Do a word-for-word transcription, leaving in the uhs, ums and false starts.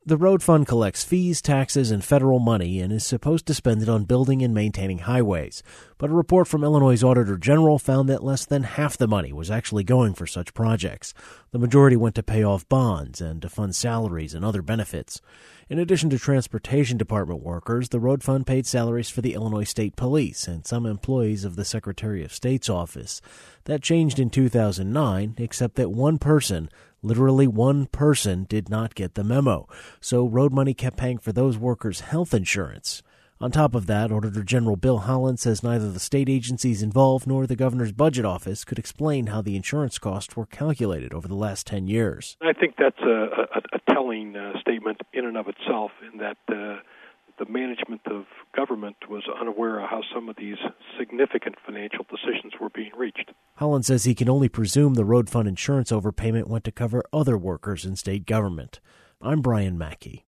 The road fund collects fees, taxes, and federal money and is supposed to spend it on building and maintaining highways. But a report from Illinois' Auditor General found that less than half the money was actually going for such projects. The majority went to pay off bonds and to fund salaries and other benefits. In addition to transportation department workers, the road fund paid salaries for the Illinois State Police and some employees of the Secretary of State's office. That changed in two thousand nine, except that one person, literally one person, did not get the memo. So road money kept paying for those workers' health insurance. On top of that, Auditor General Bill Holland says neither the state agencies involved nor the governor's budget office could explain how the insurance costs were calculated over the last ten years. I think that's a, a, a telling uh, statement in and of itself, in that uh, the management of government was unaware of how some of these significant financial decisions were being reached. Holland says he can only presume the road fund insurance overpayment went to cover other workers in state government. I'm Brian Mackey.